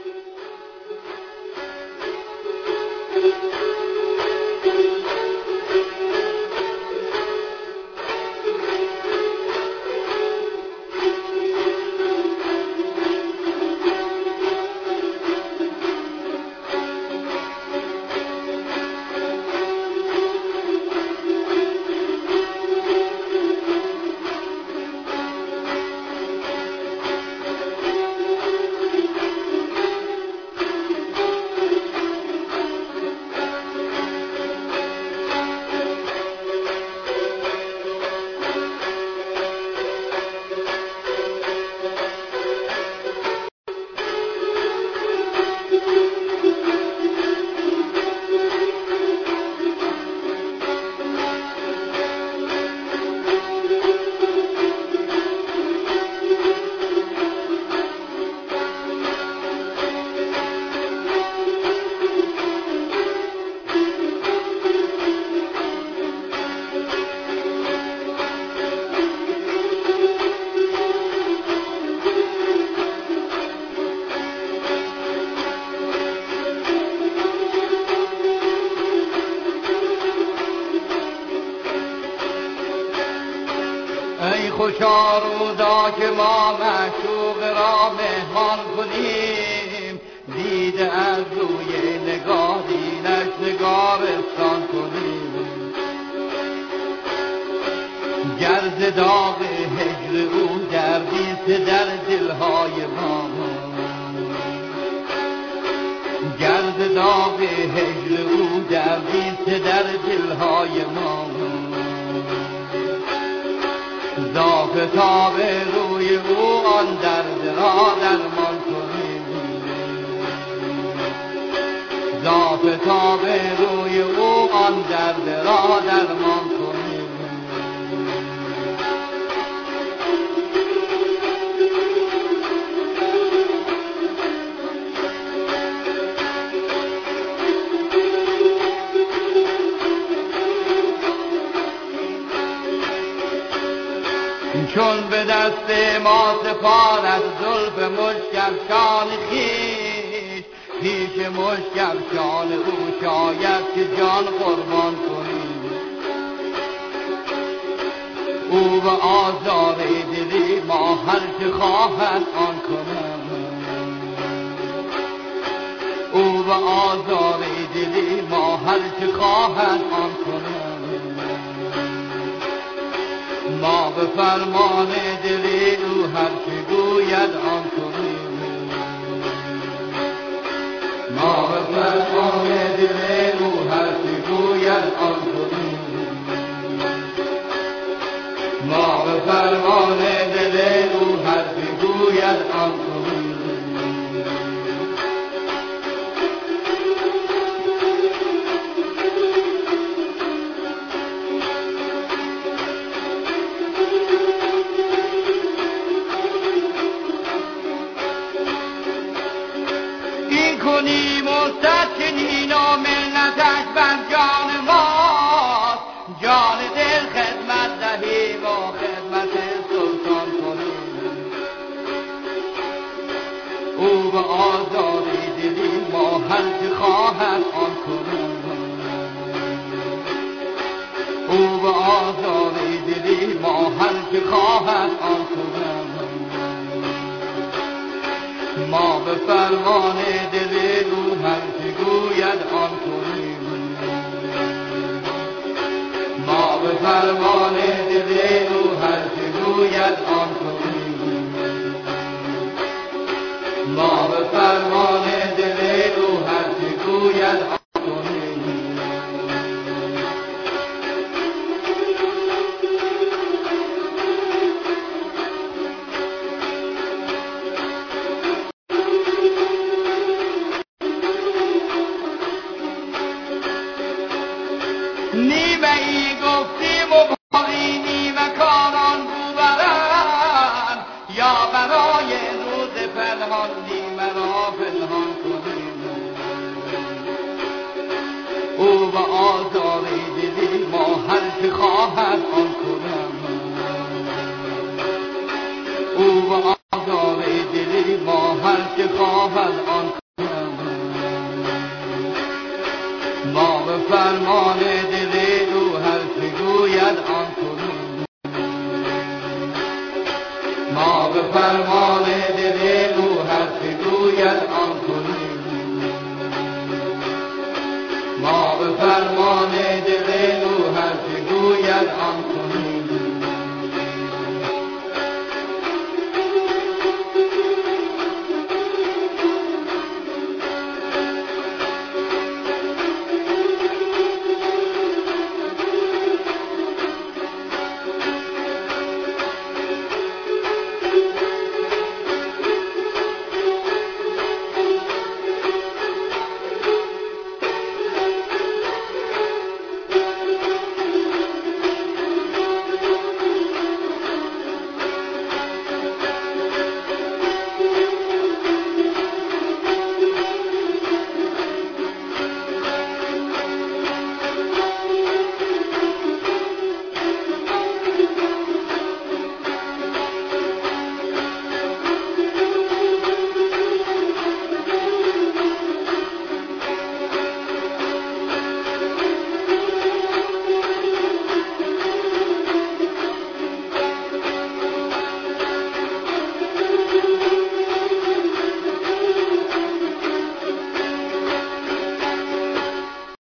ای خوشا روزا که ما معشوق را مهمان کنیم، دیده از روی نگارینش نگارستان کنیم. گرز داغ هجر او گردیده در دلهای ما، گرز داغ هجر او گردیده در دلهای ما. زافتاب روی او آن درد را درمان کنیم، زافتاب روی او آن درد را درمان کنیم. چون به دست ما سپارد زلف مشکفشان خویش، پیش مشکفشان او شاید که جان قربان کنیم. او به آزار دلی ما هر چه خواهد آن کنم، او به آزار دلی ما هر چه خواهد آن کنم. ما به فرمان دلی او هر چه گوید آن کنیم، ما به فرمان دلی او هر چه گوید آن کنیم، ما به فرمان دلی او هر چه گوید آن کنیم. کنی مستکنین و منتش بر جان ماست، جان دل خدمت دهیم و خدمت سلطان کنیم. او به آزار دلی ما هر چه خواهد آن کنیم، او به آزار دلی ما هر چه خواهد آن کنیم. ما به فرمان دل او هر چه گوید آن کنیم، ما به فرمان دل او هر چه گوید آن کنیم، ما به فرمان دل او هر چه گوید آن کنیم. نیمه ای گفتیم و باقی نیمه کاران رو برن، یا برای روز پنهان نیمه را پنهان کنیم. او به آزار دلی ما هر چه خواهد آن کنم، او به آزار دلی ما هر چه خواهد